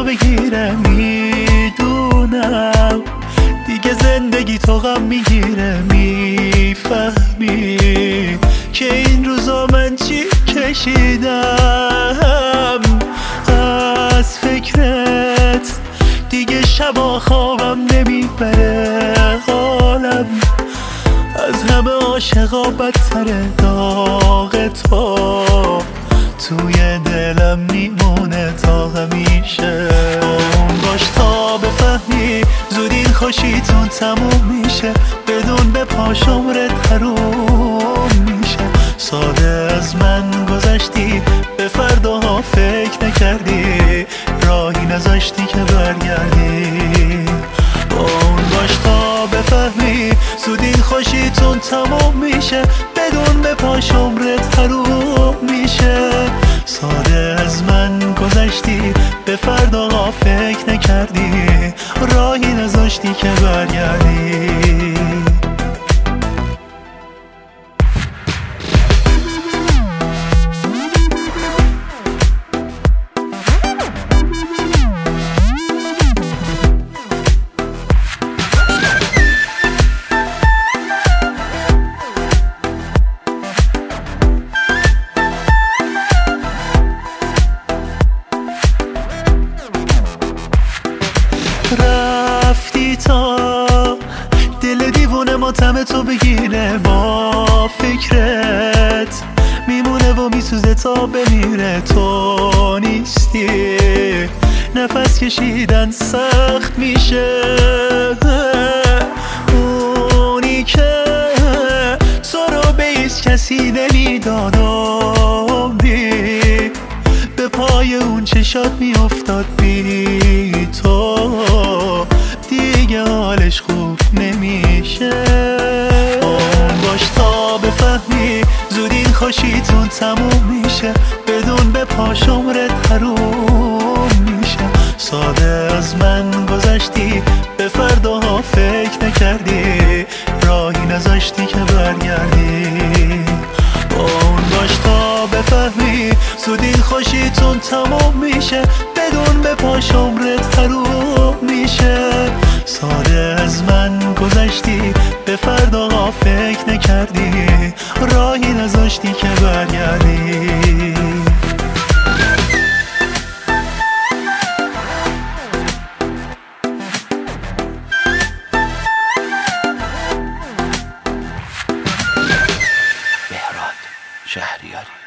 بگیره، میدونم دیگه زندگی تو غم میگیره. میفهمی که این روزا من چی کشیدم از فکرت، دیگه شبا خوابم نمیبره. حالم از همه عاشقا بدتره، داغ تو توی دلم میمونه تا همیشه. باش تا بفهمی زود این خوشیتون تموم میشه، بدون به پاش عمرت حروم میشه. ساده از من گذشتی، به فرداها فکر نکردی، راهی نذاشتی که برگردی. باش تا بفهمی زود این خوشیتون تموم میشه، بدون به پاش عمرت حروم میشه. ساده از من گذشتی، به فرداها فکر نکردی، راهی نذاشتی که برگردی. رفتی تا دل دیوونه ماتم تو بگیره، با فکرت میمونه و میسوزه تا بمیره. تو نیستی نفس کشیدن سخت میشه، اونی که تو رو به هیچ کسی نمیداد، به پای اون چشات میافتاد. بی تو دیگه حالش خوب نمیشه. باش تا بفهمی زود این خوشیتون تموم میشه، بدون به پاش عمرت حروم میشه. ساده از من گذشتی، به فرداها فکر نکردی، راهی نذاشتی که برگردی. باش تا بفهمی زود این خوشیتون تموم میشه، بدون به پاش عمرت حروم میشه. ساده از من گذشتی، به فرداها فکر نکردی، راهی نذاشتی که برگردی. مهراد شهریاری.